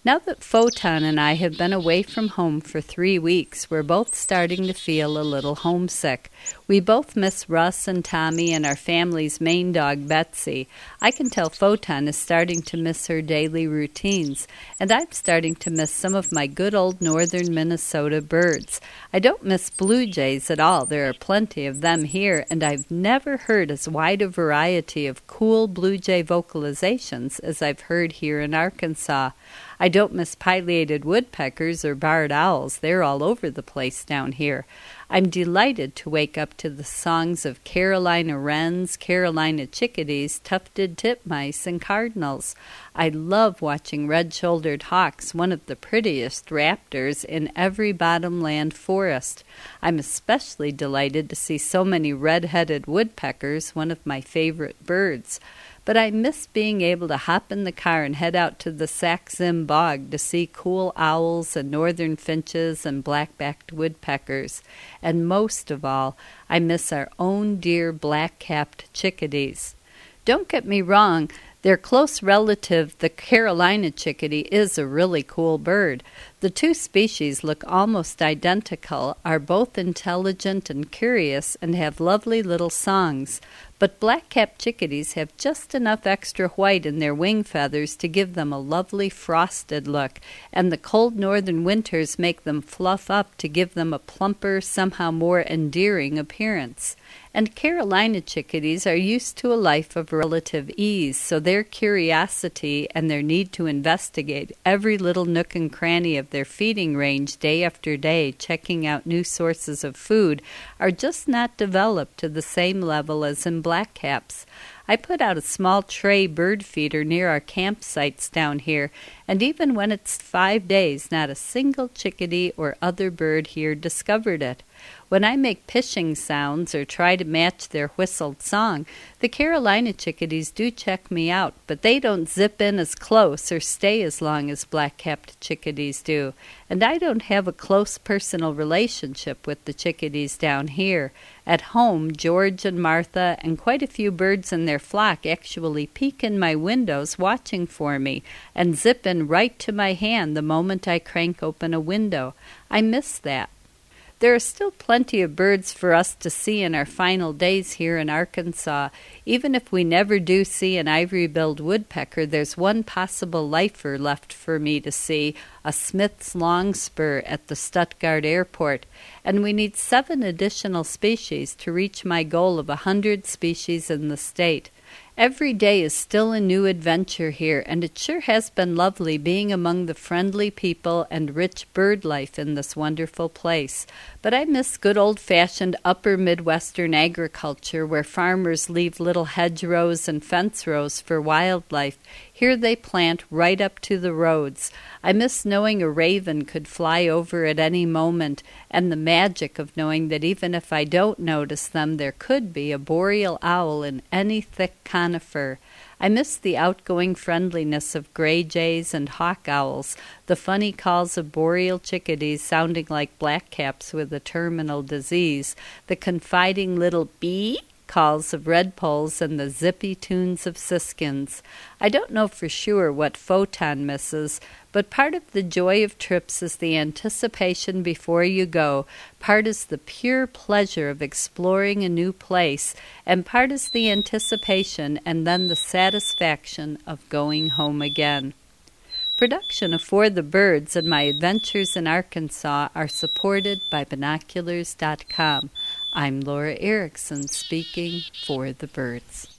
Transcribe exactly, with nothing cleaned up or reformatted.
Now that Photon and I have been away from home for three weeks, we're both starting to feel a little homesick. We both miss Russ and Tommy and our family's main dog, Betsy. I can tell Photon is starting to miss her daily routines, and I'm starting to miss some of my good old northern Minnesota birds. I don't miss blue jays at all. There are plenty of them here, and I've never heard as wide a variety of cool blue jay vocalizations as I've heard here in Arkansas. I don't miss pileated woodpeckers or barred owls. They're all over the place down here. I'm delighted to wake up to the songs of Carolina wrens, Carolina chickadees, tufted titmice, and cardinals. I love watching red-shouldered hawks, one of the prettiest raptors in every bottomland forest. I'm especially delighted to see so many red-headed woodpeckers, one of my favorite birds. But I miss being able to hop in the car and head out to the Sax-Zim Bog to see cool owls and northern finches and black-backed woodpeckers. And most of all, I miss our own dear black-capped chickadees. Don't get me wrong, their close relative, the Carolina chickadee, is a really cool bird. The two species look almost identical, are both intelligent and curious, and have lovely little songs. But black-capped chickadees have just enough extra white in their wing feathers to give them a lovely frosted look, and the cold northern winters make them fluff up to give them a plumper, somehow more endearing appearance. And Carolina chickadees are used to a life of relative ease, so their curiosity and their need to investigate every little nook and cranny of their feeding range day after day, checking out new sources of food, are just not developed to the same level as in blackcaps. I put out a small tray bird feeder near our campsites down here, and even when it's five days, not a single chickadee or other bird here discovered it. When I make pishing sounds or try to match their whistled song, the Carolina chickadees do check me out, but they don't zip in as close or stay as long as black-capped chickadees do. And I don't have a close personal relationship with the chickadees down here. At home, George and Martha and quite a few birds in their flock actually peek in my windows watching for me and zip in right to my hand the moment I crank open a window. I miss that. There are still plenty of birds for us to see in our final days here in Arkansas. Even if we never do see an ivory-billed woodpecker, there's one possible lifer left for me to see, a Smith's longspur at the Stuttgart airport, and we need seven additional species to reach my goal of a hundred species in the state. Every day is still a new adventure here, and it sure has been lovely being among the friendly people and rich bird life in this wonderful place. But I miss good old-fashioned upper Midwestern agriculture where farmers leave little hedgerows and fence rows for wildlife. Here they plant right up to the roads. I miss knowing a raven could fly over at any moment, and the magic of knowing that even if I don't notice them, there could be a boreal owl in any thick conifer. I miss the outgoing friendliness of gray jays and hawk owls, the funny calls of boreal chickadees sounding like blackcaps with a terminal disease, the confiding little bee calls of redpolls and the zippy tunes of siskins. I don't know for sure what Photon misses, but part of the joy of trips is the anticipation before you go, part is the pure pleasure of exploring a new place, and part is the anticipation and then the satisfaction of going home again. Production of For the Birds and my adventures in Arkansas are supported by binoculars dot com. I'm Laura Erickson speaking for the birds.